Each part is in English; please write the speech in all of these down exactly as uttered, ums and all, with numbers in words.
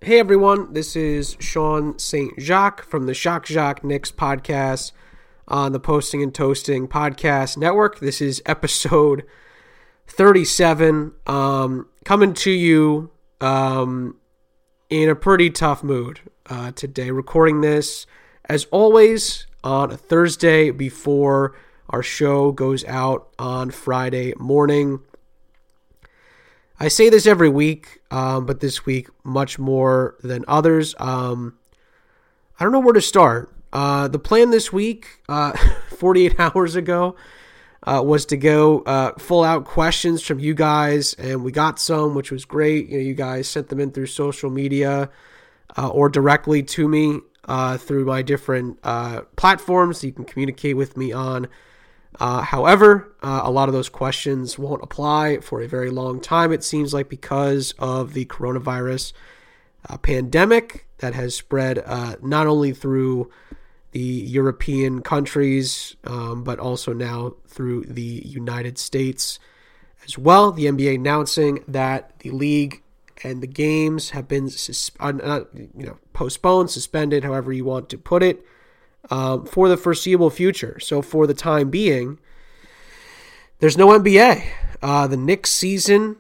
Hey everyone, this is Sean Saint Jacques from the Shock Jacques Knicks podcast on the Posting and Toasting podcast network. This is episode thirty-seven, um, coming to you um, in a pretty tough mood uh, today. Recording this, as always, on a Thursday before our show goes out on Friday morning. I say this every week, um, but this week much more than others. Um, I don't know where to start. Uh, the plan this week, uh, forty-eight hours ago, uh, was to go uh, full out questions from you guys, and we got some, which was great. You know, you guys sent them in through social media uh, or directly to me uh, through my different uh, platforms that you can communicate with me on. Uh, however, uh, a lot of those questions won't apply for a very long time, it seems like, because of the coronavirus uh, pandemic that has spread uh, not only through the European countries, um, but also now through the United States as well. The N B A announcing that the league and the games have been sus- uh, not, you know, postponed, suspended, however you want to put it, Um, for the foreseeable future. So for the time being, there's no N B A. Uh, the Knicks season,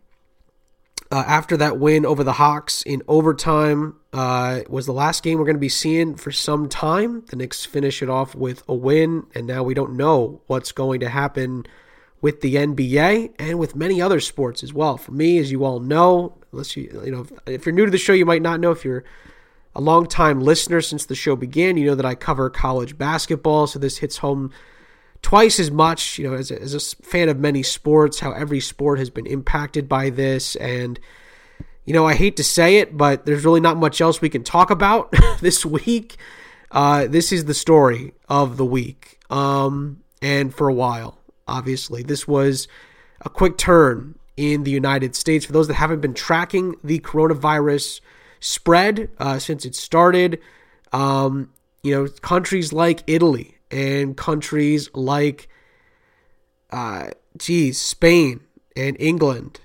uh, after that win over the Hawks in overtime, uh, was the last game we're going to be seeing for some time. The Knicks finish it off with a win, and now we don't know what's going to happen with the N B A and with many other sports as well. For me, as you all know, unless you, you know, if you're new to the show, you might not know. If you're a long-time listener since the show began, you know that I cover college basketball, so this hits home twice as much, you know, as a, as a fan of many sports, how every sport has been impacted by this. And, you know, I hate to say it, but there's really not much else we can talk about this week. Uh, this is the story of the week, um, and for a while, obviously. This was a quick turn in the United States. For those that haven't been tracking the coronavirus spread uh, since it started, um, you know, countries like Italy and countries like, uh, geez, Spain and England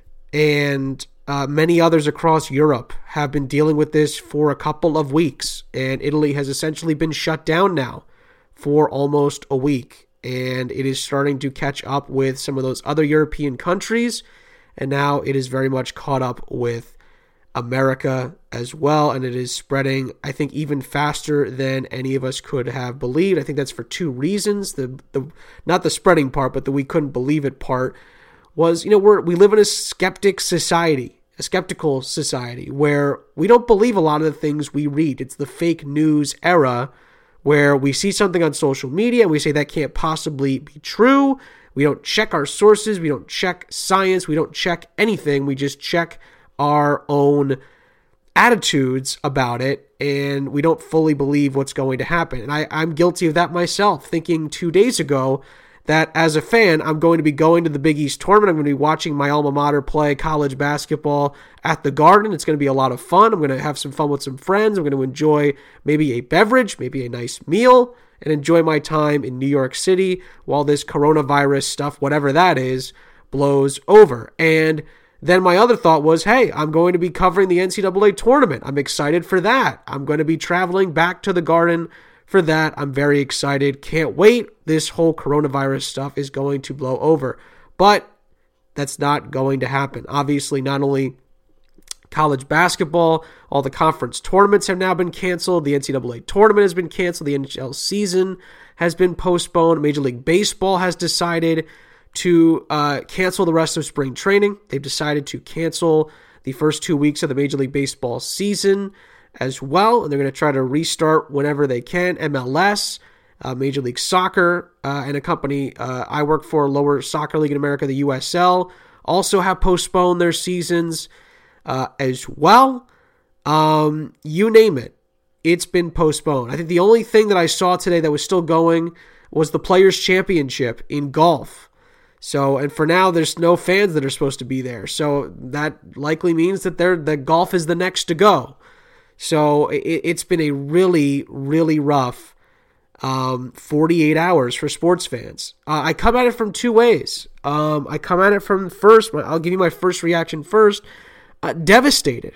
and uh, many others across Europe have been dealing with this for a couple of weeks. And Italy has essentially been shut down now for almost a week. And it is starting to catch up with some of those other European countries. And now it is very much caught up with America as well, and it is spreading, I think, even faster than any of us could have believed. I think that's for two reasons. The the not the spreading part, but the we couldn't believe it part was, you know, we're we live in a skeptic society, a skeptical society, where we don't believe a lot of the things we read. It's the fake news era where we see something on social media and we say that can't possibly be true. We don't check our sources. We don't check science. We don't check anything. We just check our own attitudes about it, and we don't fully believe what's going to happen. And I, I'm guilty of that myself, thinking two days ago that as a fan, I'm going to be going to the Big East tournament. I'm going to be watching my alma mater play college basketball at the Garden. It's going to be a lot of fun. I'm going to have some fun with some friends. I'm going to enjoy maybe a beverage, maybe a nice meal, and enjoy my time in New York City while this coronavirus stuff, whatever that is, blows over. And then my other thought was, hey, I'm going to be covering the N C double A tournament. I'm excited for that. I'm going to be traveling back to the Garden for that. I'm very excited. Can't wait. This whole coronavirus stuff is going to blow over. But that's not going to happen. Obviously, not only college basketball, all the conference tournaments have now been canceled. The N C double A tournament has been canceled. The N H L season has been postponed. Major League Baseball has decided to uh, cancel the rest of spring training. They've decided to cancel the first two weeks of the Major League Baseball season as well, and they're going to try to restart whenever they can. M L S, uh, Major League Soccer, uh, and a company uh, I work for, lower soccer league in America, the U S L, also have postponed their seasons uh, as well. Um, you name it, it's been postponed. I think the only thing that I saw today that was still going was the Players' Championship in golf. So, and for now, there's no fans that are supposed to be there. So that likely means that they're, that golf is the next to go. So it, it's been a really, really rough um, forty-eight hours for sports fans. Uh, I come at it from two ways. Um, I come at it from first, I'll give you my first reaction first. Uh, devastated.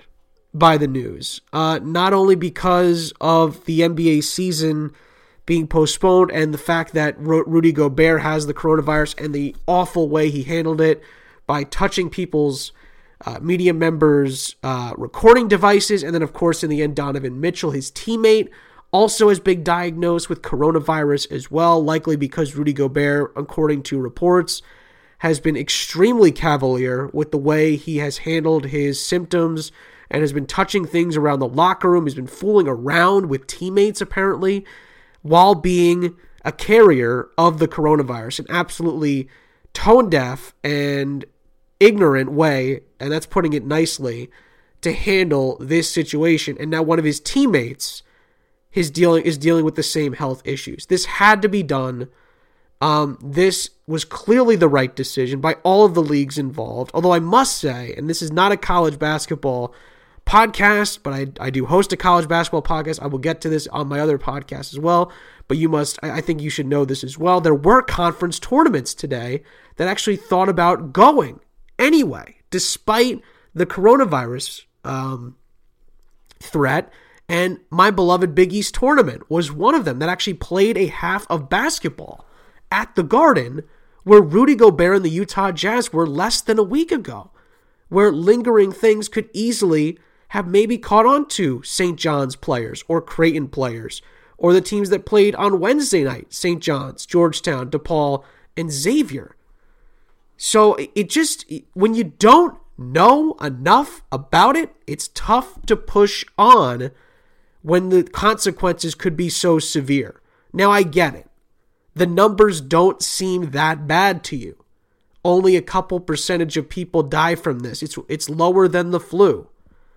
by the news, uh, not only because of the N B A season being postponed and the fact that Rudy Gobert has the coronavirus and the awful way he handled it by touching people's uh, media members' uh, recording devices, and then, of course, in the end, Donovan Mitchell, his teammate, also has been diagnosed with coronavirus as well, likely because Rudy Gobert, according to reports, has been extremely cavalier with the way he has handled his symptoms and has been touching things around the locker room. He's been fooling around with teammates, apparently, while being a carrier of the coronavirus. An absolutely tone-deaf and ignorant way, and that's putting it nicely, to handle this situation. And now one of his teammates is dealing, is dealing with the same health issues. This had to be done. Um, this was clearly the right decision by all of the leagues involved. Although I must say, and this is not a college basketball podcast, but I, I do host a college basketball podcast. I will get to this on my other podcast as well. But you must, I think you should know this as well. There were conference tournaments today that actually thought about going anyway, despite the coronavirus um, threat. And my beloved Big East tournament was one of them that actually played a half of basketball at the Garden, where Rudy Gobert and the Utah Jazz were less than a week ago, where lingering things could easily have maybe caught on to Saint John's players or Creighton players, or the teams that played on Wednesday night, Saint John's, Georgetown, DePaul, and Xavier. So it just, when you don't know enough about it, it's tough to push on when the consequences could be so severe. Now, I get it. The numbers don't seem that bad to you. Only a couple percentage of people die from this. It's it's lower than the flu.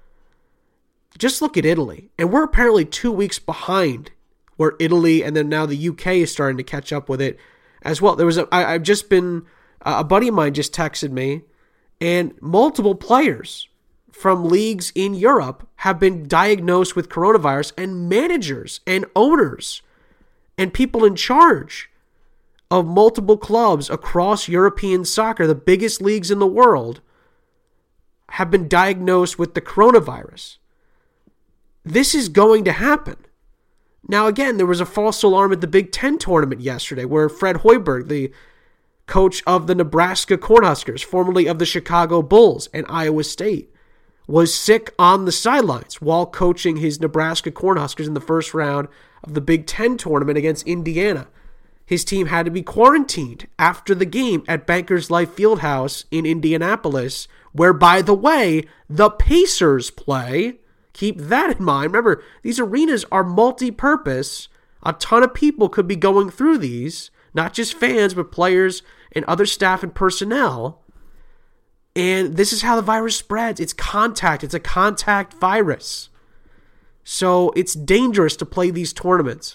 Just look at Italy. And we're apparently two weeks behind where Italy and then now the U K is starting to catch up with it as well. There was a, I, I've just been, a buddy of mine just texted me, and multiple players from leagues in Europe have been diagnosed with coronavirus, and managers and owners and people in charge of multiple clubs across European soccer, the biggest leagues in the world, have been diagnosed with the coronavirus. This is going to happen. Now, again, there was a false alarm at the Big Ten tournament yesterday where Fred Hoiberg, the coach of the Nebraska Cornhuskers, formerly of the Chicago Bulls and Iowa State, was sick on the sidelines while coaching his Nebraska Cornhuskers in the first round of the Big Ten tournament against Indiana. His team had to be quarantined after the game at Bankers Life Fieldhouse in Indianapolis, where, by the way, the Pacers play. Keep that in mind. Remember, these arenas are multi-purpose. A ton of people could be going through these, not just fans, but players and other staff and personnel. And this is how the virus spreads. It's contact. It's a contact virus. So it's dangerous to play these tournaments.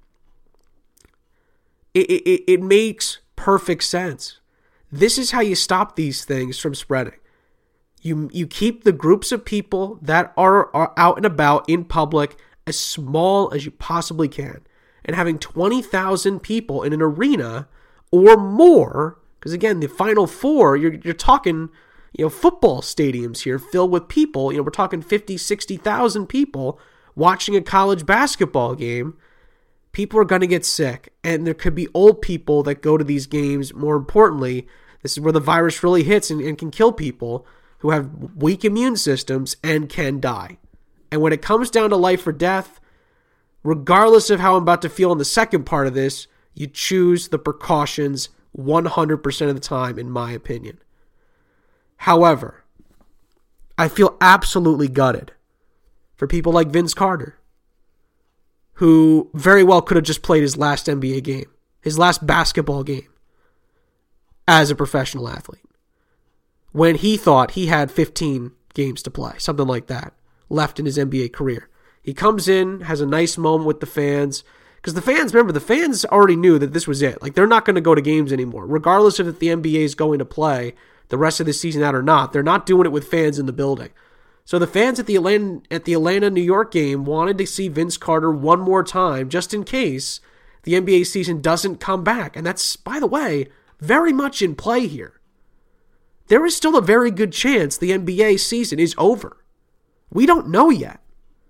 It, it, it makes perfect sense. This is how you stop these things from spreading. You, you keep the groups of people that are, are out and about in public as small as you possibly can. And having twenty thousand people in an arena or more, because again, the Final Four, you're, you're talking, you know, football stadiums here filled with people. You know, we're talking fifty, sixty thousand people watching a college basketball game. People are going to get sick, and there could be old people that go to these games. More importantly, this is where the virus really hits and, and can kill people who have weak immune systems and can die. And when it comes down to life or death, regardless of how I'm about to feel in the second part of this, you choose the precautions one hundred percent of the time, in my opinion. However, I feel absolutely gutted for people like Vince Carter, who very well could have just played his last N B A game, his last basketball game as a professional athlete, when he thought he had fifteen games to play, something like that, left in his N B A career. He comes in, has a nice moment with the fans, because the fans, remember, the fans already knew that this was it. Like, they're not going to go to games anymore, regardless of if the N B A is going to play the rest of the season out or not. They're not doing it with fans in the building. So the fans at the Atlanta, at the Atlanta, New York game wanted to see Vince Carter one more time, just in case the N B A season doesn't come back. And that's, by the way, very much in play here. There is still a very good chance the N B A season is over. We don't know yet.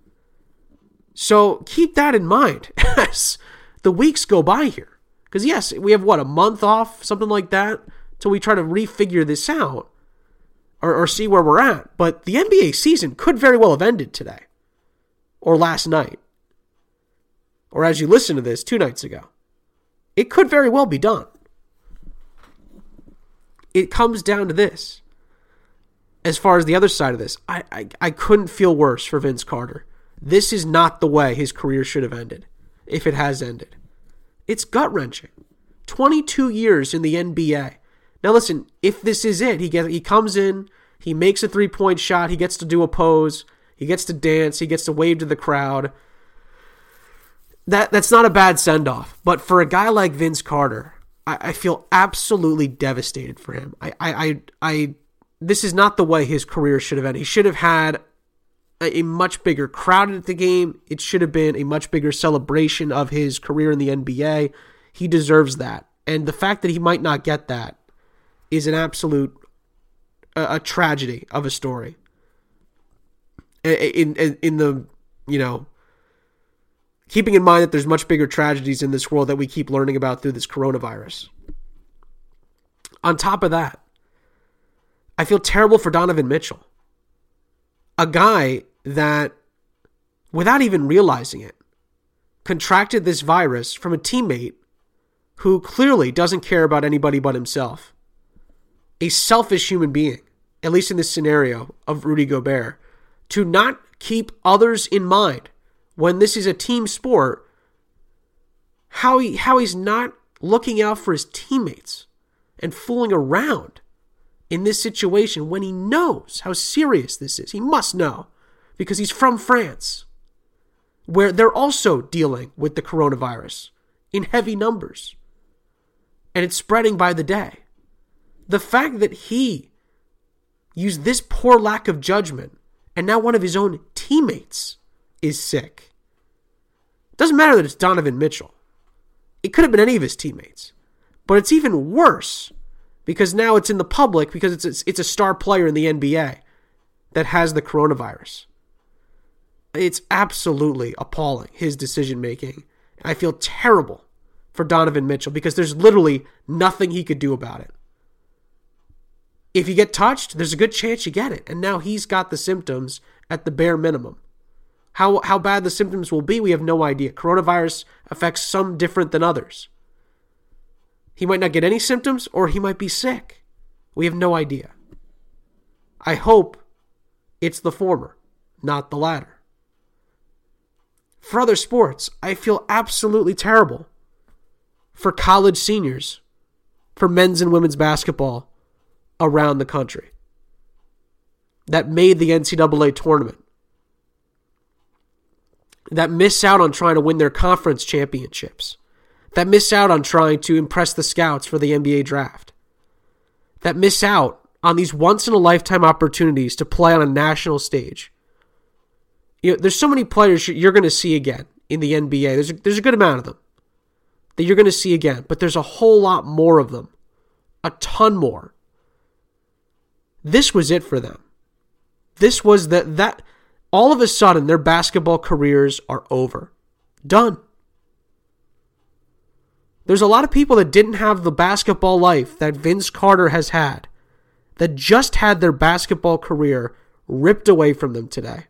So keep that in mind as the weeks go by here. Because yes, we have what, a month off, something like that, till we try to refigure this out or, or see where we're at. But the N B A season could very well have ended today or last night. Or as you listen to this, two nights ago. It could very well be done. It comes down to this. As far as the other side of this, I, I, I couldn't feel worse for Vince Carter. This is not the way his career should have ended, if it has ended. It's gut-wrenching. twenty-two years in the N B A. Now listen, if this is it, he gets, he comes in, he makes a three-point shot, he gets to do a pose, he gets to dance, he gets to wave to the crowd. That That's not a bad send-off. But for a guy like Vince Carter, I, I feel absolutely devastated for him. I, I, I, I, this is not the way his career should have ended. He should have had a much bigger crowd at the game. It should have been a much bigger celebration of his career in the N B A. He deserves that. And the fact that he might not get that is an absolute a, a tragedy of a story. In, in in the, you know, keeping in mind that there's much bigger tragedies in this world that we keep learning about through this coronavirus. On top of that, I feel terrible for Donovan Mitchell. A guy that, without even realizing it, contracted this virus from a teammate who clearly doesn't care about anybody but himself. A selfish human being, at least in this scenario of Rudy Gobert, to not keep others in mind when this is a team sport, how he how he's not looking out for his teammates and fooling around in this situation when he knows how serious this is. He must know, because he's from France, where they're also dealing with the coronavirus in heavy numbers, and it's spreading by the day. The fact that he used this poor lack of judgment, and now one of his own teammates is sick. Doesn't matter that it's Donovan Mitchell. It could have been any of his teammates. But it's even worse because now it's in the public, because it's it's, it's a star player in the N B A that has the coronavirus. It's absolutely appalling, his decision-making. I feel terrible for Donovan Mitchell because there's literally nothing he could do about it. If you get touched, there's a good chance you get it. And now he's got the symptoms at the bare minimum. How how bad the symptoms will be, we have no idea. Coronavirus affects some different than others. He might not get any symptoms, or he might be sick. We have no idea. I hope it's the former, not the latter. For other sports, I feel absolutely terrible for college seniors, for men's and women's basketball around the country that made the N C double A tournament, that miss out on trying to win their conference championships, that miss out on trying to impress the scouts for the N B A draft, that miss out on these once-in-a-lifetime opportunities to play on a national stage. You know, there's so many players you're going to see again in the N B A. There's a, there's a good amount of them that you're going to see again, but there's a whole lot more of them, a ton more. This was it for them. This was that that all of a sudden their basketball careers are over. Done. There's a lot of people that didn't have the basketball life that Vince Carter has had, that just had their basketball career ripped away from them today.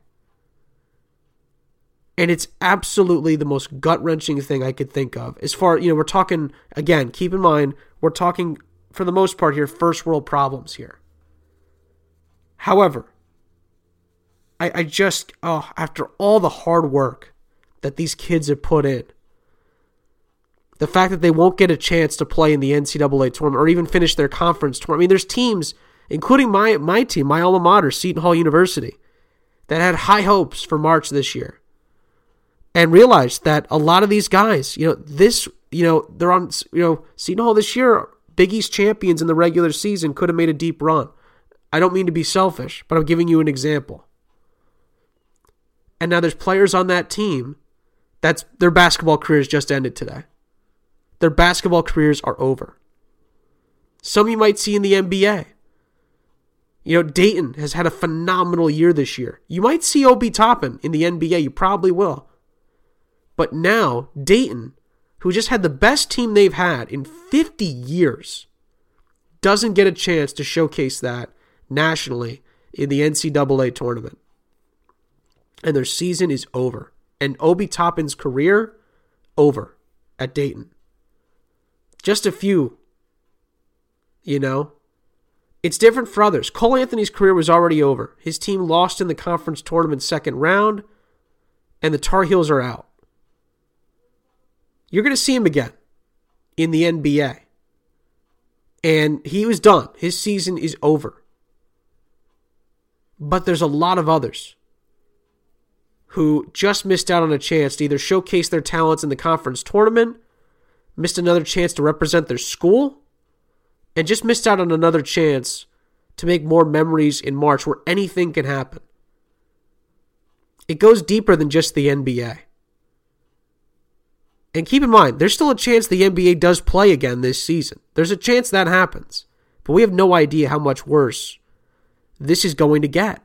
And it's absolutely the most gut-wrenching thing I could think of. As far, you know, we're talking, again, keep in mind, we're talking, for the most part here, first world problems here. However, I, I just, oh, after all the hard work that these kids have put in, the fact that they won't get a chance to play in the N C double A tournament or even finish their conference tournament. I mean, there's teams, including my, my team, my alma mater, Seton Hall University, that had high hopes for March this year and realized that a lot of these guys, you know, this, you know, they're on, you know, Seton Hall this year, Big East champions in the regular season, could have made a deep run. I don't mean to be selfish, but I'm giving you an example. And now there's players on that team that's their basketball careers just ended today. Their basketball careers are over. Some you might see in the N B A. You know, Dayton has had a phenomenal year this year. You might see Obi Toppin in the N B A. You probably will. But now, Dayton, who just had the best team they've had in fifty years, doesn't get a chance to showcase that nationally in the N C double A tournament. And their season is over. And Obi Toppin's career, over at Dayton. Just a few, you know. It's different for others. Cole Anthony's career was already over. His team lost in the conference tournament second round, and the Tar Heels are out. You're going to see him again in the N B A. And he was done. His season is over. But there's a lot of others who just missed out on a chance to either showcase their talents in the conference tournament, missed another chance to represent their school, and just missed out on another chance to make more memories in March where anything can happen. It goes deeper than just the N B A. And keep in mind, there's still a chance the N B A does play again this season. There's a chance that happens. But we have no idea how much worse this is going to get.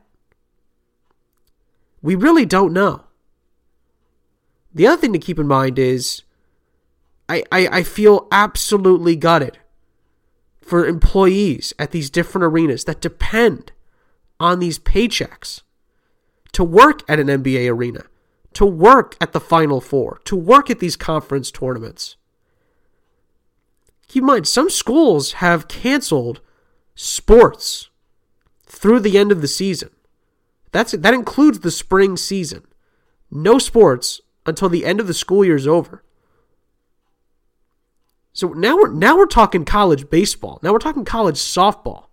We really don't know. The other thing to keep in mind is I, I, I feel absolutely gutted for employees at these different arenas that depend on these paychecks to work at an N B A arena, to work at the Final Four, to work at these conference tournaments. Keep in mind, some schools have canceled sports through the end of the season. That's that includes the spring season. No sports until the end of the school year is over. So now we're now we're talking college baseball. Now we're talking college softball.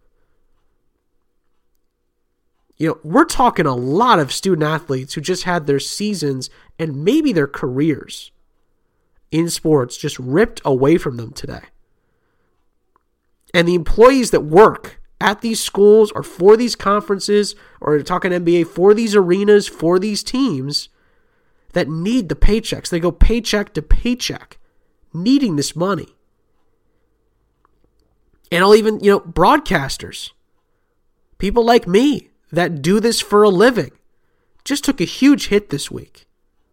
You know, we're talking a lot of student athletes who just had their seasons and maybe their careers in sports just ripped away from them today. And the employees that work at these schools or for these conferences or talking N B A for these arenas, for these teams that need the paychecks. They go paycheck to paycheck, needing this money. And I'll even, you know, broadcasters, people like me that do this for a living, just took a huge hit this week.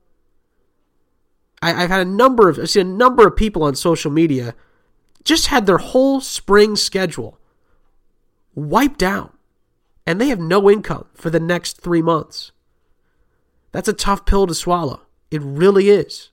I, I've had a number of, I've seen a number of people on social media just had their whole spring schedule wiped out, and they have no income for the next three months. That's a tough pill to swallow. It really is.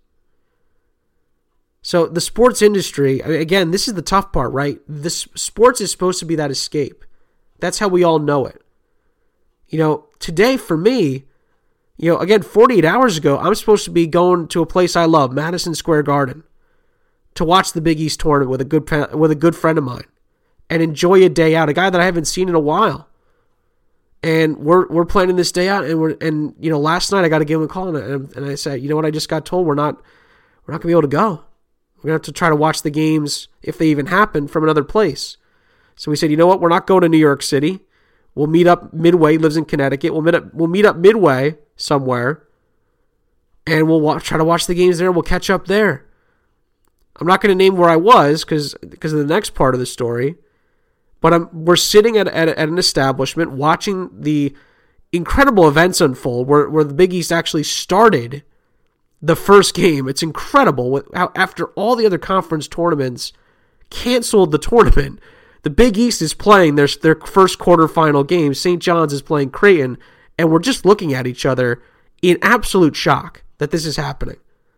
So the sports industry, again, this is the tough part, right? This sports is supposed to be that escape. That's how we all know it. You know, today for me, you know, again, forty-eight hours ago, I'm supposed to be going to a place I love, Madison Square Garden, to watch the Big East tournament with a good with a good friend of mine and enjoy a day out, a guy that I haven't seen in a while. And we're we're planning this day out, and we're and you know, last night I got to give him a call, and, and I said, you know what, I just got told we're not we're not gonna be able to go. We're gonna have to try to watch the games if they even happen from another place. So we said, you know what, we're not going to New York City. We'll meet up midway. He lives in Connecticut. We'll meet up. We'll meet up midway somewhere, and we'll watch, try to watch the games there. We'll catch up there. I'm not going to name where I was because because of the next part of the story. But I'm, we're sitting at, at, at an establishment watching the incredible events unfold where, where the Big East actually started the first game. It's incredible how after all the other conference tournaments canceled the tournament, the Big East is playing their, their first quarterfinal game. Saint John's is playing Creighton, and we're just looking at each other in absolute shock that this is happening.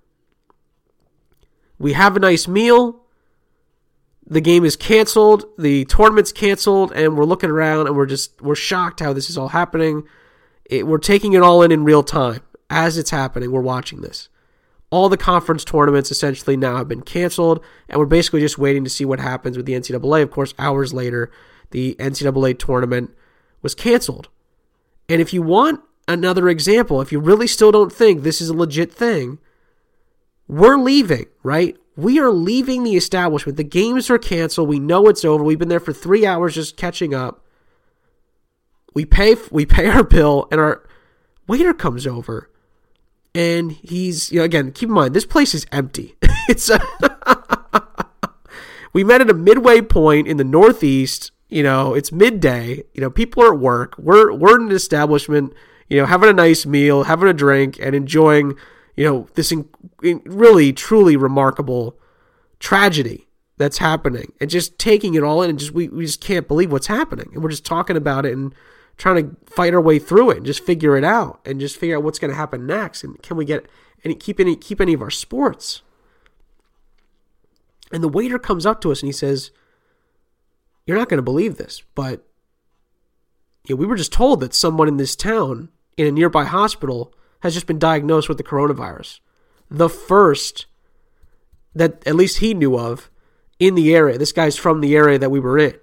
We have a nice meal. The game is canceled, the tournament's canceled, and we're looking around and we're just, we're shocked how this is all happening. It, we're taking it all in in real time. As it's happening, we're watching this. All the conference tournaments essentially now have been canceled, and we're basically just waiting to see what happens with the N C double A. Of course, hours later, the N C double A tournament was canceled. And if you want another example, if you really still don't think this is a legit thing, we're leaving, right? We are leaving the establishment. The games are canceled. We know it's over. We've been there for three hours just catching up. We pay we pay our bill, and our waiter comes over, and he's, you know, again, keep in mind, this place is empty. It's a we met at a midway point in the Northeast, You know, it's midday. You know, people are at work. We're we're in an establishment, you know, having a nice meal, having a drink, and enjoying, you know, this in, in really, truly remarkable tragedy that's happening, and just taking it all in, and just we, we just can't believe what's happening. And we're just talking about it and trying to fight our way through it and just figure it out and just figure out what's going to happen next. And can we get any keep any keep any of our sports? And the waiter comes up to us and he says, "You're not going to believe this, but you know, we were just told that someone in this town in a nearby hospital has just been diagnosed with the coronavirus. The first that at least he knew of in the area. This guy's from the area that we were in.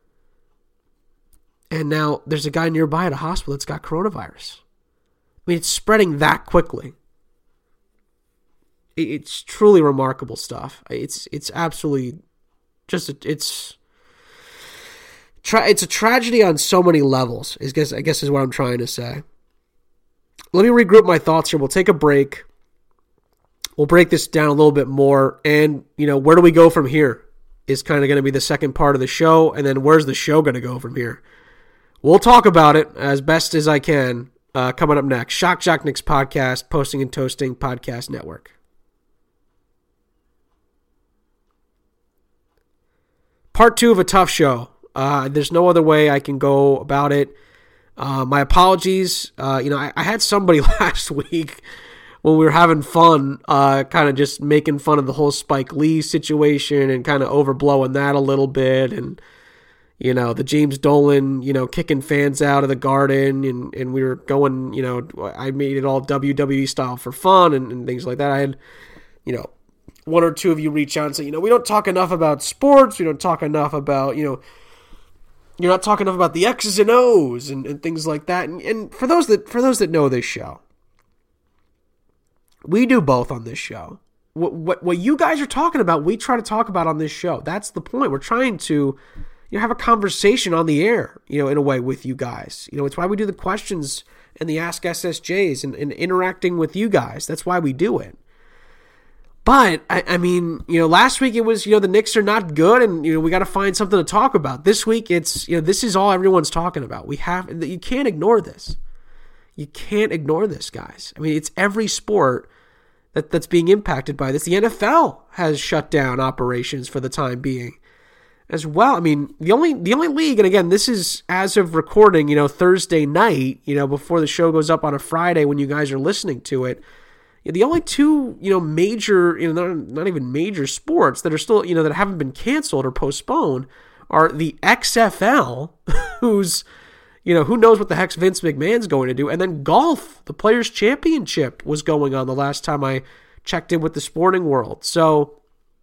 And now there's a guy nearby at a hospital that's got coronavirus. I mean, it's spreading that quickly. It's truly remarkable stuff. It's it's absolutely just, it's it's a tragedy on so many levels, I guess, I guess is what I'm trying to say. Let me regroup my thoughts here. We'll take a break. We'll break this down a little bit more. And, you know, where do we go from here is kind of going to be the second part of the show. And then where's the show going to go from here? We'll talk about it as best as I can uh, coming up next. Shock Jock Knicks Podcast, Posting and Toasting Podcast Network. Part two of a tough show. Uh, there's no other way I can go about it. Uh, my apologies. Uh, you know, I, I had somebody last week when we were having fun, uh, kind of just making fun of the whole Spike Lee situation and kind of overblowing that a little bit. And, you know, the James Dolan, you know, kicking fans out of the Garden. And, and we were going, you know, I made it all W W E style for fun and, and things like that. I had, you know, one or two of you reach out and say, you know, we don't talk enough about sports. We don't talk enough about, you know, you're not talking enough about the X's and O's and, and things like that. And, and for those that for those that know this show, we do both on this show. What, what what you guys are talking about, we try to talk about on this show. That's the point. We're trying to, you know, have a conversation on the air, you know, in a way with you guys. You know, it's why we do the questions and the Ask S S Js and, and interacting with you guys. That's why we do it. But, I, I mean, you know, last week it was, you know, the Knicks are not good and, you know, we got to find something to talk about. This week it's, you know, this is all everyone's talking about. We have, you can't ignore this. You can't ignore this, guys. I mean, it's every sport that, that's being impacted by this. The N F L has shut down operations for the time being as well. I mean, the only, the only league, and again, this is as of recording, you know, Thursday night, you know, before the show goes up on a Friday when you guys are listening to it. The only two, you know, major, you know, not, not even major sports that are still, you know, that haven't been canceled or postponed are the X F L, who's, you know, who knows what the heck Vince McMahon's going to do, and then golf, the Players' Championship was going on the last time I checked in with the sporting world. So,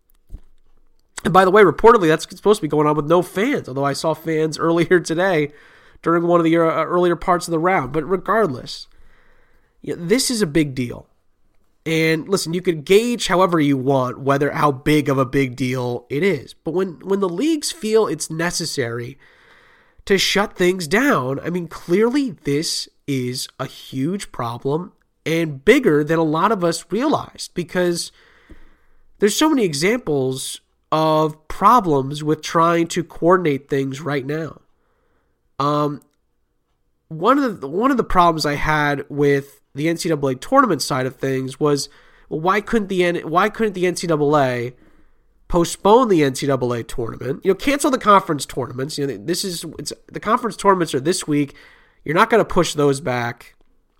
and by the way, reportedly that's supposed to be going on with no fans, although I saw fans earlier today during one of the uh, earlier parts of the round. But regardless, you know, this is a big deal. And listen, you could gauge however you want whether how big of a big deal it is. But when, when the leagues feel it's necessary to shut things down, I mean, clearly this is a huge problem and bigger than a lot of us realized, because there's so many examples of problems with trying to coordinate things right now. Um, one of the, one of the problems I had with the N C double A tournament side of things was, well, why couldn't the why couldn't the N C double A postpone the N C double A tournament? You know, cancel the conference tournaments. You know, this is it's the conference tournaments are this week. You're not going to push those back.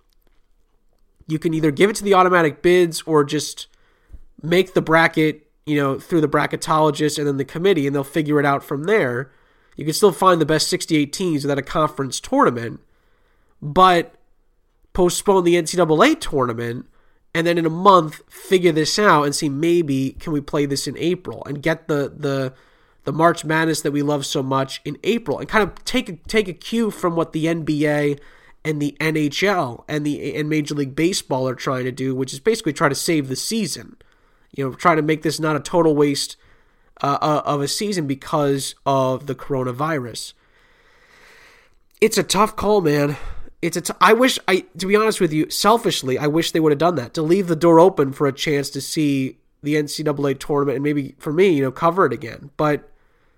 You can either give it to the automatic bids or just make the bracket, you know, through the bracketologist and then the committee, and they'll figure it out from there. You can still find the best sixty-eight teams without a conference tournament, but postpone the N C double A tournament, and then in a month figure this out and see maybe can we play this in April and get the the the March Madness that we love so much in April, and kind of take a, take a cue from what the N B A and the N H L and the and Major League Baseball are trying to do, which is basically try to save the season. You know, try to make this not a total waste uh, uh, of a season because of the coronavirus. It's a tough call, man. It's a t- I wish, I to be honest with you, selfishly, I wish they would have done that, to leave the door open for a chance to see the N C double A tournament and maybe, for me, you know, cover it again. But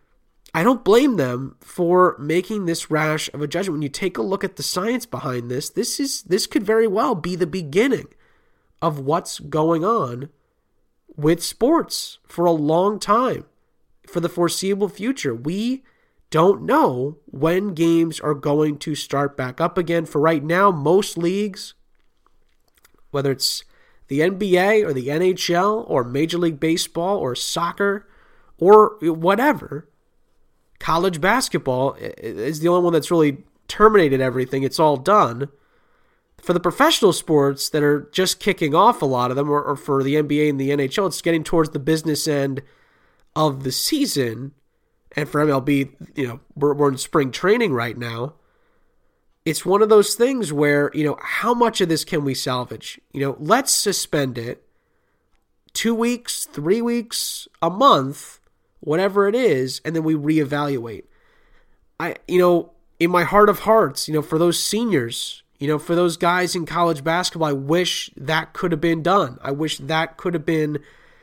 I don't blame them for making this rash of a judgment. When you take a look at the science behind this, this is this could very well be the beginning of what's going on with sports for a long time, for the foreseeable future. We don't know when games are going to start back up again. For right now, most leagues, whether it's the N B A or the N H L or Major League Baseball or soccer or whatever, college basketball is the only one that's really terminated everything. It's all done. For the professional sports that are just kicking off, a lot of them, or, or for the N B A and the N H L, it's getting towards the business end of the season. And for M L B, you know, we're, we're in spring training right now. It's one of those things where, you know, how much of this can we salvage? You know, let's suspend it two weeks, three weeks, a month, whatever it is, and then we reevaluate. I, you know, in my heart of hearts, you know, for those seniors, you know, for those guys in college basketball, I wish that could have been done. I wish that could have been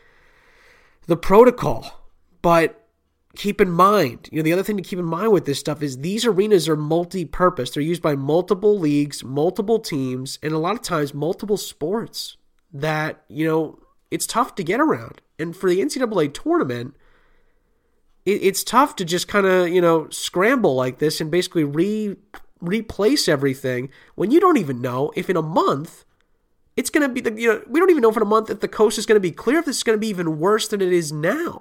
the protocol. But keep in mind, you know, the other thing to keep in mind with this stuff is these arenas are multi-purpose. They're used by multiple leagues, multiple teams, and a lot of times multiple sports that, you know, it's tough to get around. And for the N C double A tournament, it, it's tough to just kind of, you know, scramble like this and basically re replace everything when you don't even know if in a month it's going to be, the you know, we don't even know if in a month if the coast is going to be clear, if this is going to be even worse than it is now.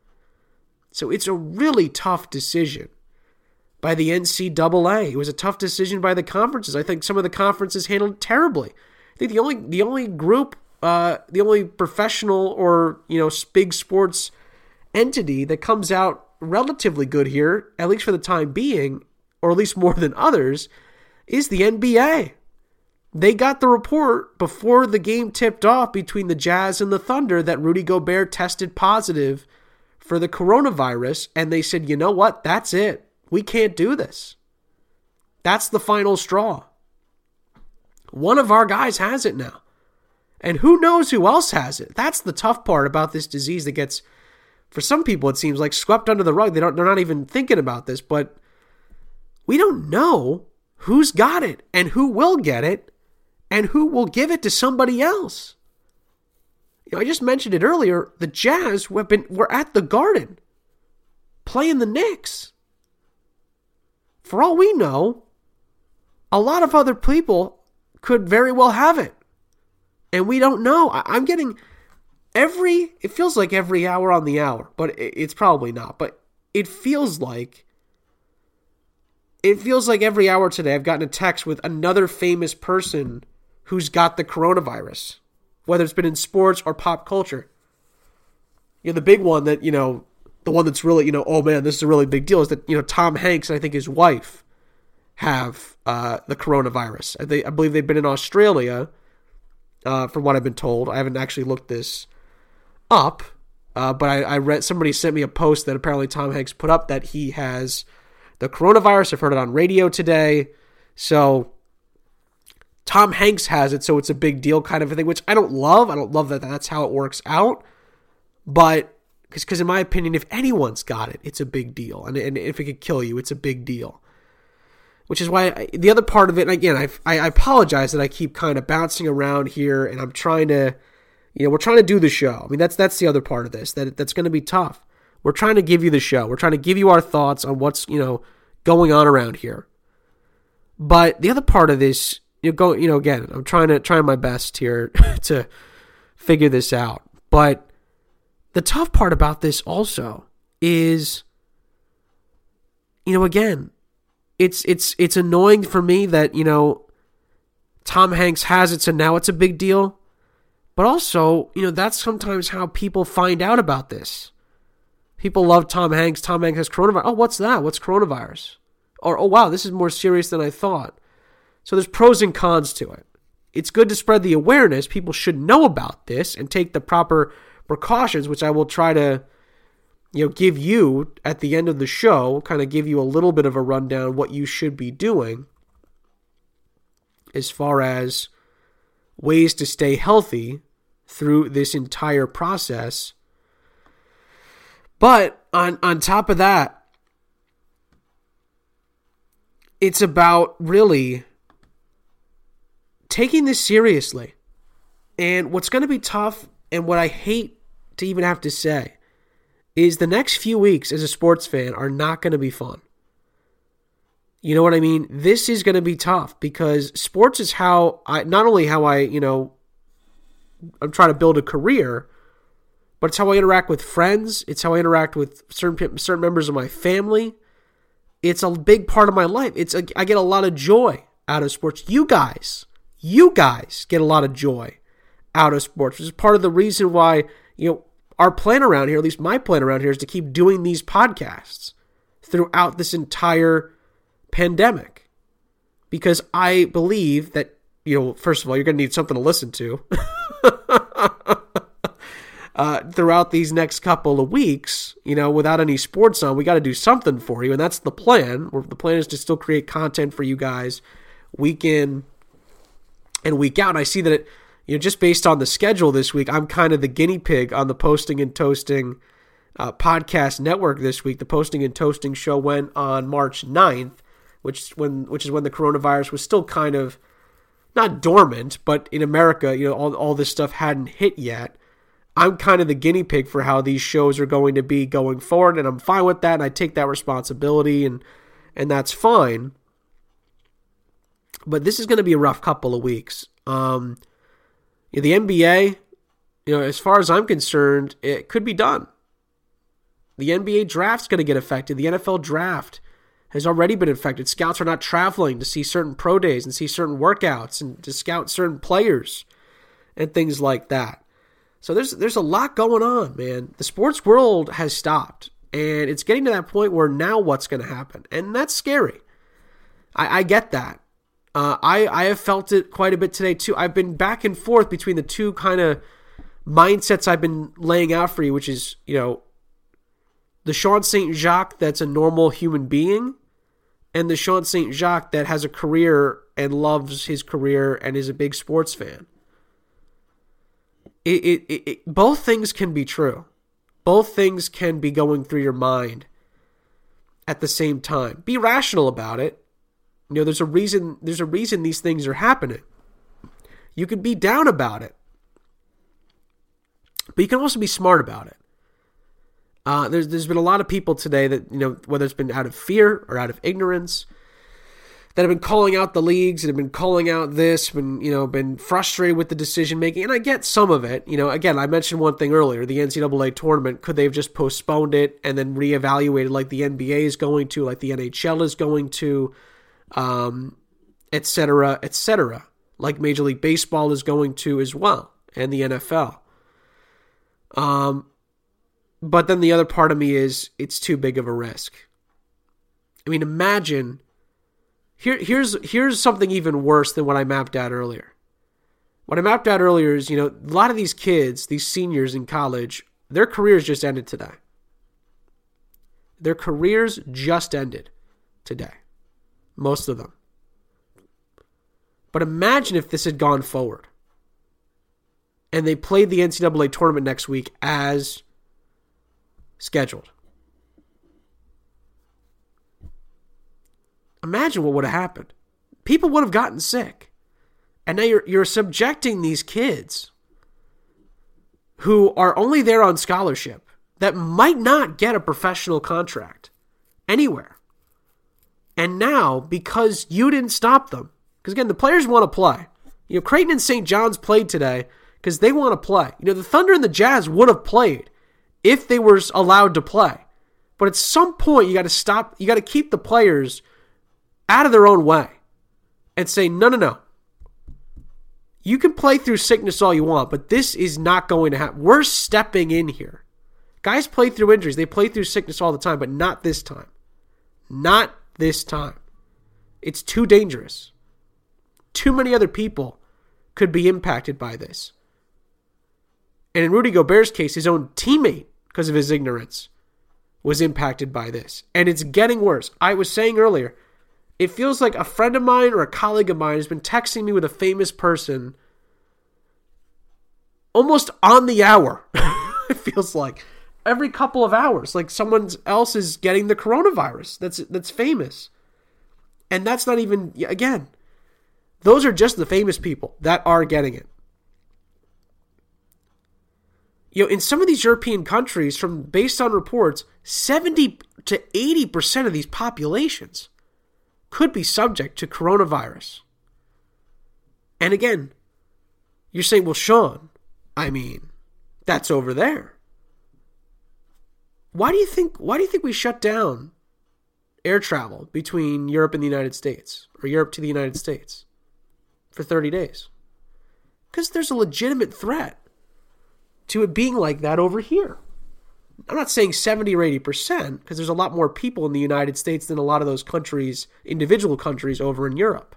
So it's a really tough decision by the N C double A. It was a tough decision by the conferences. I think some of the conferences handled it terribly. I think the only the only group, uh, the only professional or, you know, big sports entity that comes out relatively good here, at least for the time being, or at least more than others, is the N B A. They got the report before the game tipped off between the Jazz and the Thunder that Rudy Gobert tested positive for the coronavirus, and they said, you know what, that's it. We can't do this. That's the final straw. One of our guys has it now. And who knows who else has it? That's the tough part about this disease that gets, for some people it seems like, swept under the rug. They don't, they're not even thinking about this, but we don't know who's got it and who will get it and who will give it to somebody else. You know, I just mentioned it earlier. The Jazz have been, were at the Garden playing the Knicks. For all we know, a lot of other people could very well have it. And we don't know. I, I'm getting every, it feels like every hour on the hour, but it, it's probably not. But it feels like, it feels like every hour today I've gotten a text with another famous person who's got the coronavirus, whether it's been in sports or pop culture. You know, the big one that, you know, the one that's really, you know, oh man, this is a really big deal is that, you know, Tom Hanks and I think his wife have uh, the coronavirus. I, think, I believe they've been in Australia, uh, from what I've been told. I haven't actually looked this up, uh, but I, I read, somebody sent me a post that apparently Tom Hanks put up that he has the coronavirus. I've heard it on radio today. So Tom Hanks has it, so it's a big deal kind of a thing, which I don't love. I don't love that that's how it works out. But, because in my opinion, if anyone's got it, it's a big deal. And, and if it could kill you, it's a big deal. Which is why I, the other part of it, and again, I, I apologize that I keep kind of bouncing around here, and I'm trying to, you know, we're trying to do the show. I mean, that's that's the other part of this, that that's going to be tough. We're trying to give you the show. We're trying to give you our thoughts on what's, you know, going on around here. But the other part of this, you know, go, you know, again, I'm trying to trying my best here to figure this out. But the tough part about this also is, you know, again, it's it's it's annoying for me that, you know, Tom Hanks has it, so now it's a big deal. But also, you know, that's sometimes how people find out about this. People love Tom Hanks. Tom Hanks has coronavirus. Oh, what's that? What's coronavirus? Or, oh, wow, this is more serious than I thought. So there's pros and cons to it. It's good to spread the awareness. People should know about this and take the proper precautions, which I will try to, you know, give you at the end of the show, kind of give you a little bit of a rundown of what you should be doing as far as ways to stay healthy through this entire process. But on, on top of that, it's about really taking this seriously. And what's going to be tough, and what I hate to even have to say, is the next few weeks as a sports fan are not going to be fun. You know what I mean? This is going to be tough because sports is how I, not only how I, you know, I'm trying to build a career, but it's how I interact with friends. It's how I interact with certain certain members of my family. It's a big part of my life. It's a, I get a lot of joy out of sports. You guys, you guys get a lot of joy out of sports, which is part of the reason why, you know, our plan around here, at least my plan around here, is to keep doing these podcasts throughout this entire pandemic. Because I believe that, you know, first of all, you're going to need something to listen to uh, throughout these next couple of weeks. You know, without any sports on, we got to do something for you, and that's the plan. The plan is to still create content for you guys week in and week out. And I see that it, you know, just based on the schedule this week, I'm kind of the guinea pig on the Posting and Toasting uh, podcast network this week. The Posting and Toasting show went on March ninth, which when which is when the coronavirus was still kind of not dormant, but in America, you know, all all this stuff hadn't hit yet. I'm kind of the guinea pig for how these shows are going to be going forward, and I'm fine with that, and I take that responsibility, and and that's fine. But this is going to be a rough couple of weeks. Um, the N B A, you know, as far as I'm concerned, it could be done. The N B A draft's going to get affected. The N F L draft has already been affected. Scouts are not traveling to see certain pro days and see certain workouts and to scout certain players and things like that. So there's there's a lot going on, man. The sports world has stopped, and it's getting to that point where now what's going to happen? And that's scary. I, I get that. Uh, I, I have felt it quite a bit today, too. I've been back and forth between the two kind of mindsets I've been laying out for you, which is, you know, the Sean Saint Jacques that's a normal human being, and the Sean Saint Jacques that has a career and loves his career and is a big sports fan. It, it, it, it, both things can be true. Both things can be going through your mind at the same time. Be rational about it. You know, there's a reason, there's a reason these things are happening. You can be down about it, but you can also be smart about it. Uh, there's there's been a lot of people today that, you know, whether it's been out of fear or out of ignorance, that have been calling out the leagues and have been calling out this, been, you know, been frustrated with the decision making. And I get some of it. You know, again, I mentioned one thing earlier, the N C double A tournament. Could they have just postponed it and then reevaluated like the N B A is going to, like the N H L is going to, um, et cetera, et cetera, like Major League Baseball is going to as well, and the N F L. Um, but then the other part of me is it's too big of a risk. I mean, imagine. Here, here's here's something even worse than what I mapped out earlier. What I mapped out earlier is, you know, a lot of these kids, these seniors in college, their careers just ended today. Their careers just ended today. Most of them. But imagine if this had gone forward and they played the N C double A tournament next week as scheduled. Imagine what would have happened. People would have gotten sick. And now you're you're subjecting these kids who are only there on scholarship that might not get a professional contract anywhere. And now, because you didn't stop them, because again, the players want to play. You know, Creighton and Saint John's played today because they want to play. You know, the Thunder and the Jazz would have played if they were allowed to play. But at some point, you got to stop. You got to keep the players out of their own way and say, no, no, no. You can play through sickness all you want, but this is not going to happen. We're stepping in here. Guys play through injuries. They play through sickness all the time, but not this time. Not this time. It's too dangerous. Too many other people could be impacted by this. And in Rudy Gobert's case, his own teammate, because of his ignorance, was impacted by this. And it's getting worse. I was saying earlier, it feels like a friend of mine or a colleague of mine has been texting me with a famous person almost on the hour. It feels like every couple of hours, like someone else is getting the coronavirus that's that's famous. And that's not even, again, those are just the famous people that are getting it. You know, in some of these European countries, from based on reports, seventy to eighty percent of these populations could be subject to coronavirus. And again, you're saying, well, Sean, I mean, that's over there. Why do you think, why do you think we shut down air travel between Europe and the United States, or Europe to the United States, for thirty days? Because there's a legitimate threat to it being like that over here. I'm not saying seventy or eighty percent, because there's a lot more people in the United States than a lot of those countries, individual countries over in Europe.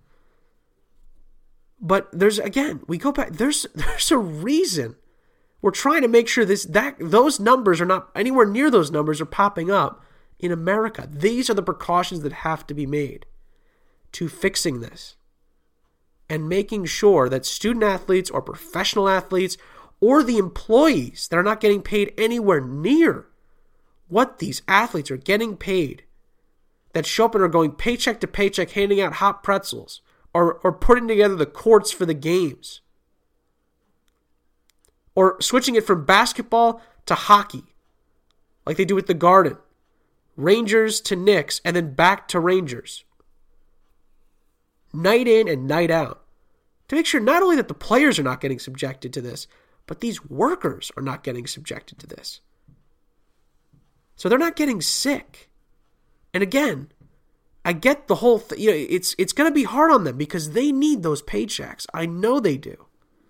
But there's, again, we go back, there's there's a reason we're trying to make sure this that those numbers are not anywhere near those numbers are popping up in America. These are the precautions that have to be made to fixing this and making sure that student athletes or professional athletes or the employees that are not getting paid anywhere near what these athletes are getting paid, that show up and are going paycheck to paycheck handing out hot pretzels or, or putting together the courts for the games, or switching it from basketball to hockey like they do at the Garden, Rangers to Knicks, and then back to Rangers, night in and night out, to make sure not only that the players are not getting subjected to this, but these workers are not getting subjected to this. So they're not getting sick. And again, I get the whole thing. You know, it's it's going to be hard on them because they need those paychecks. I know they do.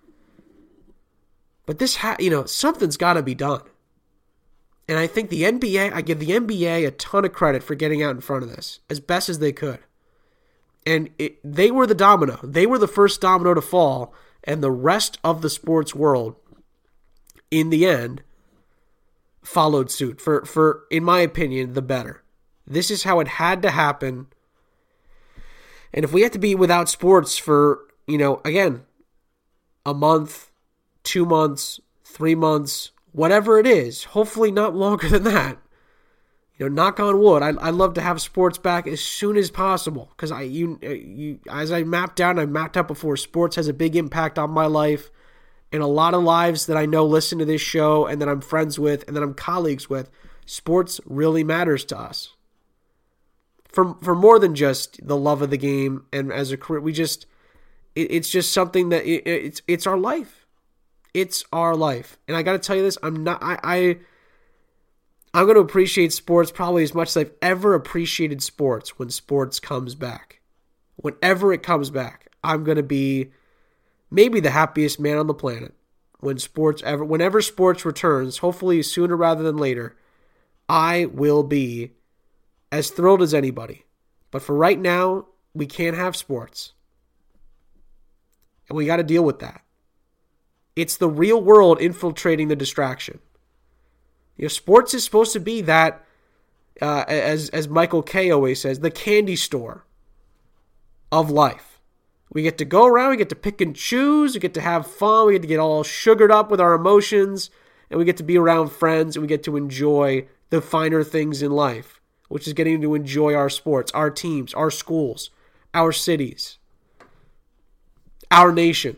But this, ha- you know, something's got to be done. And I think the N B A, I give the N B A a ton of credit for getting out in front of this as best as they could. And it, they were the domino. They were the first domino to fall, and the rest of the sports world, in the end, followed suit. For, for, in my opinion, the better. This is how it had to happen. And if we had to be without sports for, you know, again, a month, two months, three months, whatever it is, hopefully not longer than that. You know, knock on wood. I I love to have sports back as soon as possible because I you you as I mapped out, I mapped out before. Sports has a big impact on my life, and a lot of lives that I know listen to this show and that I'm friends with and that I'm colleagues with. Sports really matters to us. For for more than just the love of the game and as a career, we just it, it's just something that it, it's it's our life. It's our life, and I got to tell you this: I'm not I. I I'm going to appreciate sports probably as much as I've ever appreciated sports when sports comes back. Whenever it comes back, I'm going to be maybe the happiest man on the planet when sports ever, whenever sports returns, hopefully sooner rather than later, I will be as thrilled as anybody. But for right now, we can't have sports. And we got to deal with that. It's the real world infiltrating the distraction. You know, sports is supposed to be that, uh, as as Michael Kay always says, the candy store of life. We get to go around, we get to pick and choose, we get to have fun, we get to get all sugared up with our emotions, and we get to be around friends, and we get to enjoy the finer things in life, which is getting to enjoy our sports, our teams, our schools, our cities, our nation.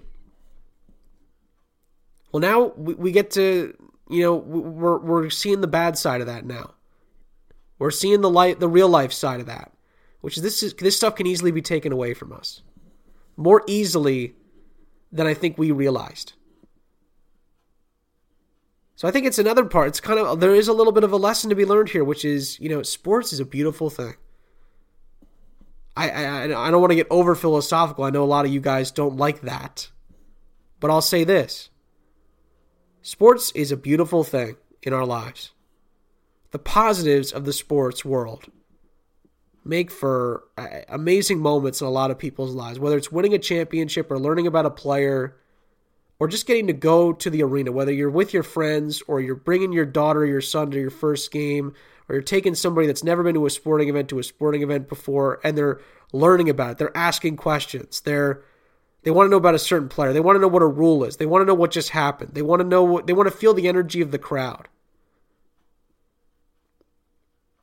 Well, now we, we get to... You know, we're we're seeing the bad side of that now. We're seeing the light, the real life side of that, which is this is this stuff can easily be taken away from us, more easily than I think we realized. So I think it's another part. It's kind of there is a little bit of a lesson to be learned here, which is, you know, sports is a beautiful thing. I I I don't want to get over philosophical. I know a lot of you guys don't like that, but I'll say this. Sports is a beautiful thing in our lives. The positives of the sports world make for amazing moments in a lot of people's lives, whether it's winning a championship or learning about a player or just getting to go to the arena, whether you're with your friends or you're bringing your daughter or your son to your first game, or you're taking somebody that's never been to a sporting event to a sporting event before, and they're learning about it. They're asking questions. They're They want to know about a certain player. They want to know what a rule is. They want to know what just happened. They want to know what, they want to feel the energy of the crowd.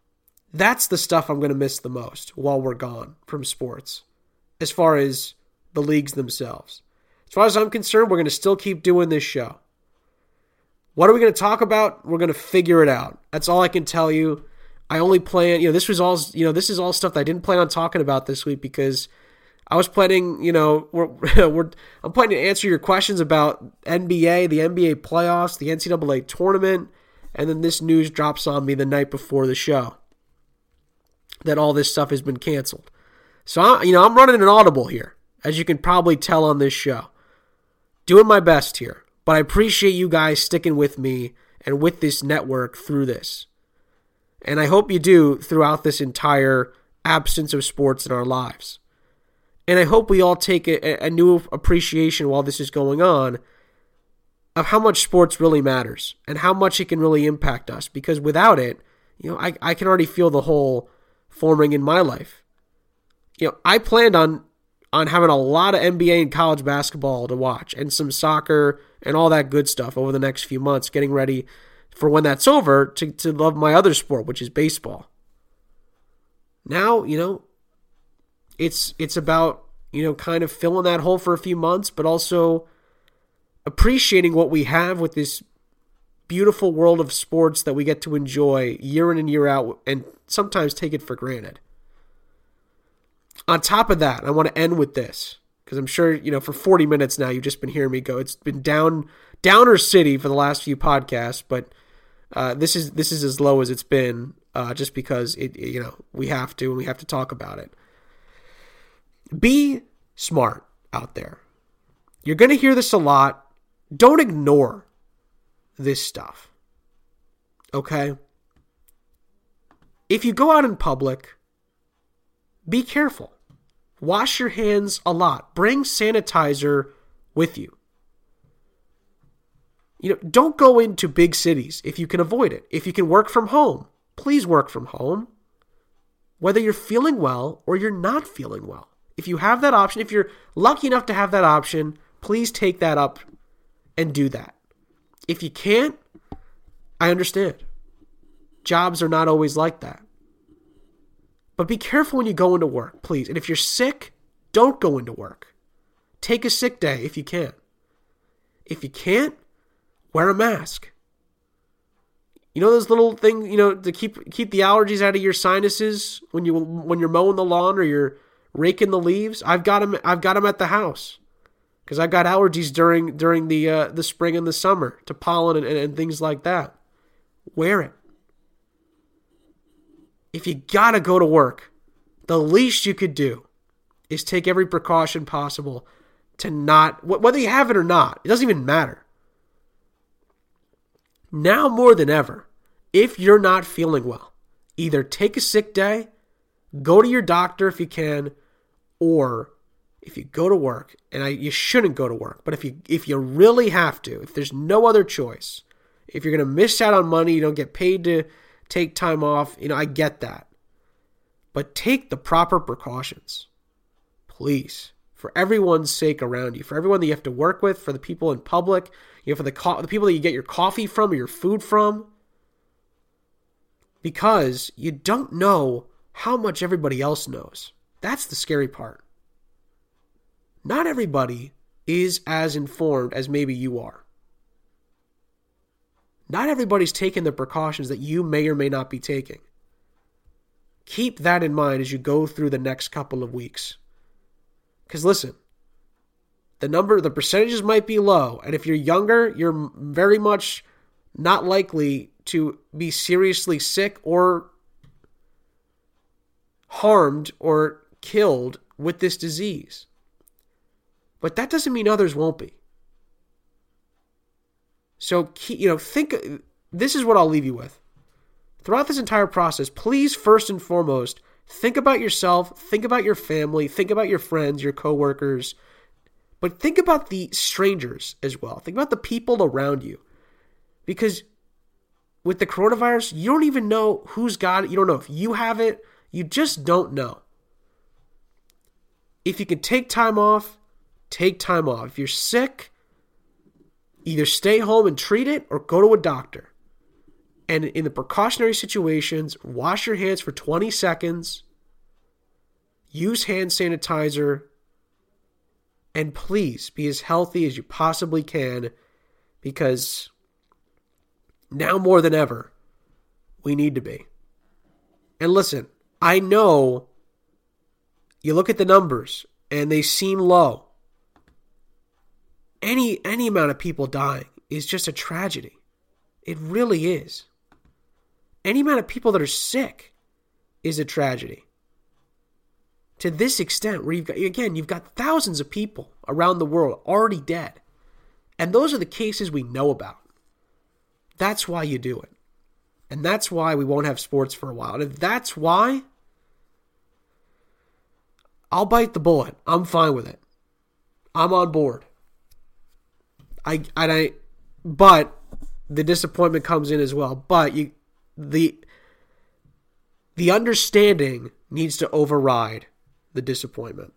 That's the stuff I'm going to miss the most while we're gone from sports, as far as the leagues themselves. As far as I'm concerned, we're going to still keep doing this show. What are we going to talk about? We're going to figure it out. That's all I can tell you. I only plan, you know, this was all, you know, this is all stuff that I didn't plan on talking about this week because I was planning, you know, we're, we're I'm planning to answer your questions about N B A, the N B A playoffs, the N C double A tournament, and then this news drops on me the night before the show that all this stuff has been canceled. So, I, you know, I'm running an audible here, as you can probably tell on this show. Doing my best here, but I appreciate you guys sticking with me and with this network through this. And I hope you do throughout this entire absence of sports in our lives. And I hope we all take a, a new appreciation while this is going on of how much sports really matters and how much it can really impact us. Because without it, you know, I, I can already feel the hole forming in my life. You know, I planned on on having a lot of N B A and college basketball to watch and some soccer and all that good stuff over the next few months, getting ready for when that's over to, to love my other sport, which is baseball. Now, you know, it's it's about, you know, kind of filling that hole for a few months, but also appreciating what we have with this beautiful world of sports that we get to enjoy year in and year out and sometimes take it for granted. On top of that, I want to end with this because I'm sure, you know, for forty minutes now, you've just been hearing me go. It's been down, downer city for the last few podcasts, but uh, this is this is as low as it's been uh, just because, it, you know, we have to and we have to talk about it. Be smart out there. You're going to hear this a lot. Don't ignore this stuff. Okay? If you go out in public, be careful. Wash your hands a lot. Bring sanitizer with you. You know, don't go into big cities if you can avoid it. If you can work from home, please work from home. Whether you're feeling well or you're not feeling well. If you have that option, if you're lucky enough to have that option, please take that up and do that. If you can't, I understand. Jobs are not always like that. But be careful when you go into work, please. And if you're sick, don't go into work. Take a sick day if you can. If you can't, wear a mask. You know those little things, you know, to keep keep the allergies out of your sinuses when you when you're mowing the lawn or you're raking the leaves? I've got them. I've got them at the house because I've got allergies during during the uh, the spring and the summer to pollen and, and, and things like that. Wear it. If you gotta go to work, the least you could do is take every precaution possible to not, whether you have it or not, it doesn't even matter. Now more than ever, if you're not feeling well, either take a sick day, go to your doctor if you can, or if you go to work, and I, you shouldn't go to work, but if you if you really have to, if there's no other choice, if you're going to miss out on money, you don't get paid to take time off, you know, I get that. But take the proper precautions, please, for everyone's sake around you, for everyone that you have to work with, for the people in public, you know, for the, co- the people that you get your coffee from or your food from, because you don't know how much everybody else knows. That's the scary part. Not everybody is as informed as maybe you are. Not everybody's taking the precautions that you may or may not be taking. Keep that in mind as you go through the next couple of weeks. Because listen, the number, the percentages might be low, and if you're younger, you're very much not likely to be seriously sick or harmed or killed with this disease. But that doesn't mean others won't be. So, you know, think, this is what I'll leave you with. Throughout this entire process, please, first and foremost, think about yourself, think about your family, think about your friends, your coworkers, but think about the strangers as well. Think about the people around you. Because with the coronavirus, you don't even know who's got it. You don't know if you have it. You just don't know. If you can take time off, take time off. If you're sick, either stay home and treat it or go to a doctor. And in the precautionary situations, wash your hands for twenty seconds, use hand sanitizer, and please be as healthy as you possibly can, because now more than ever, we need to be. And listen, I know you look at the numbers and they seem low. Any any amount of people dying is just a tragedy. It really is. Any amount of people that are sick is a tragedy. To this extent, where you've got, again, you've got thousands of people around the world already dead. And those are the cases we know about. That's why you do it. And that's why we won't have sports for a while. And if that's why, I'll bite the bullet. I'm fine with it. I'm on board. I and I, but the disappointment comes in as well. But you, the the understanding needs to override the disappointment.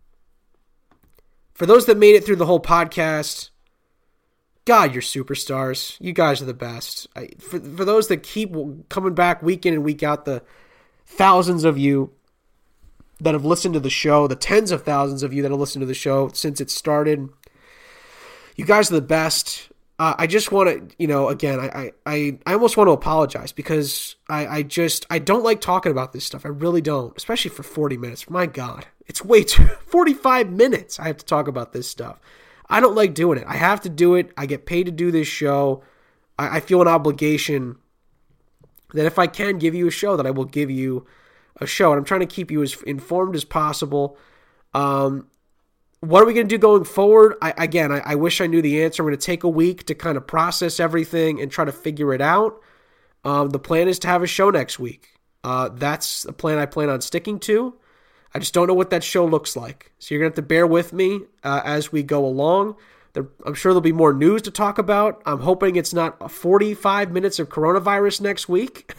For those that made it through the whole podcast, God, you're superstars. You guys are the best. I, for, for those that keep coming back week in and week out, the thousands of you that have listened to the show, the tens of thousands of you that have listened to the show since it started, you guys are the best. Uh, I just want to, you know, again, I, I, I almost want to apologize because I, I just, I don't like talking about this stuff. I really don't, especially for forty minutes. My God, it's way too, forty-five minutes I have to talk about this stuff. I don't like doing it. I have to do it. I get paid to do this show. I, I feel an obligation that if I can give you a show, that I will give you a show. And I'm trying to keep you as informed as possible. Um, what are we going to do going forward? I, again, I, I wish I knew the answer. I'm going to take a week to kind of process everything and try to figure it out. Um, the plan is to have a show next week. Uh, that's the plan I plan on sticking to. I just don't know what that show looks like. So you're going to have to bear with me uh, as we go along. There, I'm sure there'll be more news to talk about. I'm hoping it's not forty-five minutes of coronavirus next week.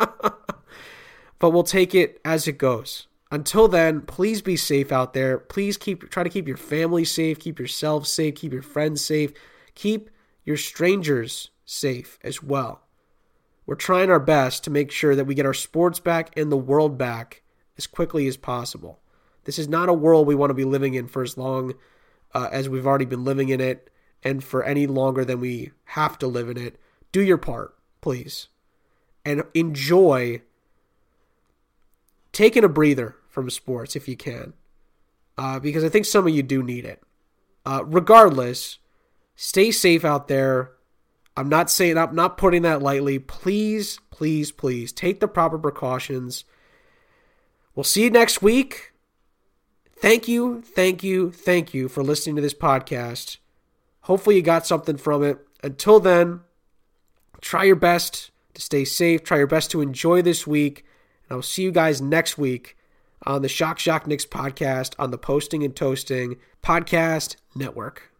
But we'll take it as it goes. Until then, please be safe out there. Please keep try to keep your family safe, keep yourself safe, keep your friends safe, keep your strangers safe as well. We're trying our best to make sure that we get our sports back and the world back as quickly as possible. This is not a world we want to be living in for as long uh, as we've already been living in it, and for any longer than we have to live in it. Do your part, please. And enjoy taking a breather from sports if you can. Uh, because I think some of you do need it. Uh, regardless, stay safe out there. I'm not saying, I'm not putting that lightly. Please, please, please take the proper precautions. We'll see you next week. Thank you, thank you, thank you for listening to this podcast. Hopefully you got something from it. Until then, try your best to stay safe. Try your best to enjoy this week. And I'll see you guys next week on the Shock Jock Knicks podcast on the Posting and Toasting Podcast Network.